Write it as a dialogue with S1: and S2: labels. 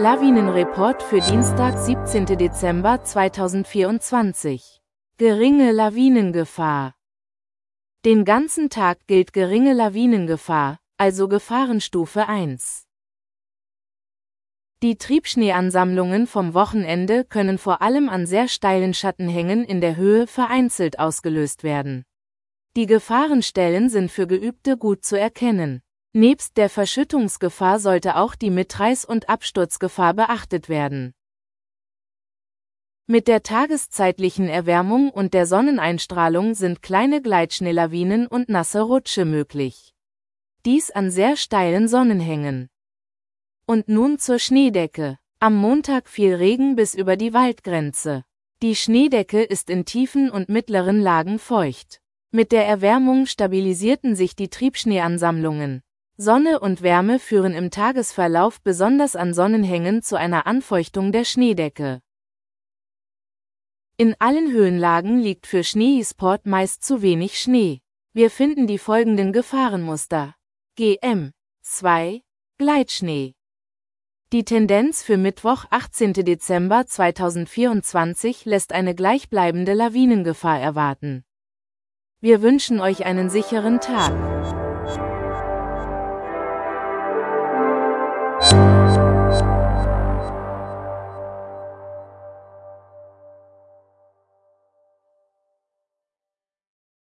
S1: Lawinenreport für Dienstag, 17. Dezember 2024. Geringe Lawinengefahr. Den ganzen Tag gilt geringe Lawinengefahr, also Gefahrenstufe 1. Die Triebschneeansammlungen vom Wochenende können vor allem an sehr steilen Schattenhängen in der Höhe vereinzelt ausgelöst werden. Die Gefahrenstellen sind für Geübte gut zu erkennen. Nebst der Verschüttungsgefahr sollte auch die Mitreiß- und Absturzgefahr beachtet werden. Mit der tageszeitlichen Erwärmung und der Sonneneinstrahlung sind kleine Gleitschneelawinen und nasse Rutsche möglich. Dies an sehr steilen Sonnenhängen. Und nun zur Schneedecke. Am Montag fiel Regen bis über die Waldgrenze. Die Schneedecke ist in tiefen und mittleren Lagen feucht. Mit der Erwärmung stabilisierten sich die Triebschneeansammlungen. Sonne und Wärme führen im Tagesverlauf besonders an Sonnenhängen zu einer Anfeuchtung der Schneedecke. In allen Höhenlagen liegt für Schneesport meist zu wenig Schnee. Wir finden die folgenden Gefahrenmuster. GM 2. Gleitschnee. Die Tendenz für Mittwoch, 18. Dezember 2024 lässt eine gleichbleibende Lawinengefahr erwarten. Wir wünschen euch einen sicheren Tag.